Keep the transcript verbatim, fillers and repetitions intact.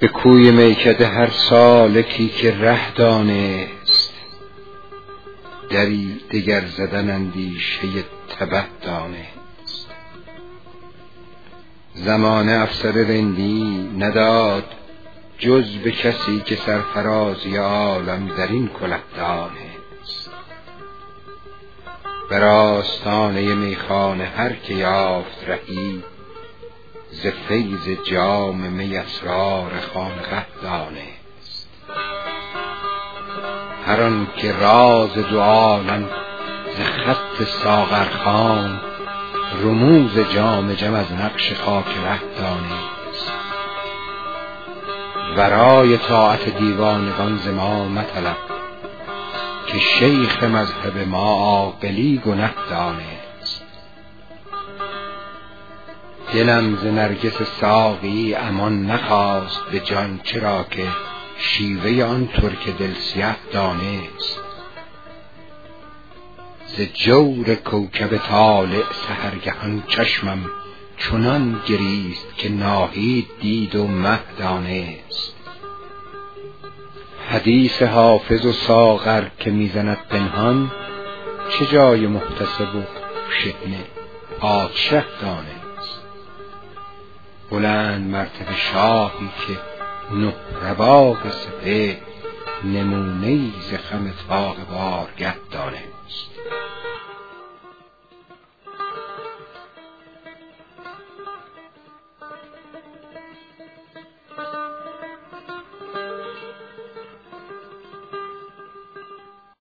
به کوی میکده هر سالکی که ره دانست، دری دگر زدن اندیشه تبه دانست. زمانه افسر رندی نداد جز به کسی که سرفرازی عالم در این کله دانست. بر آستانه میخانه هر که یافت رهی، ز فیض جام می اسرار خانقه دانست. هر آن که راز دو عالم ز خط ساغرخوان، رموز جام جم از نقش خاک ره دانست. ورای طاعت دیوانگان ز ما مطلب، که شیخ مذهب ما عاقلی گنه دانست. دلم ز نرگس ساقی امان نخواست به جان، چرا که شیوه آن ترک دل سیه دانست. ز جور کوکب طالع سحرگهان چشمم چنان گریست، که ناهید دید و مه دانست. حدیث حافظ و ساغر که میزند پنهان، چه جای محتسب و شحنه پادشه دانست. بلند مرتبه شاهی که نه رواق سپهر، نمونه ز خم طاق بارگه دانست.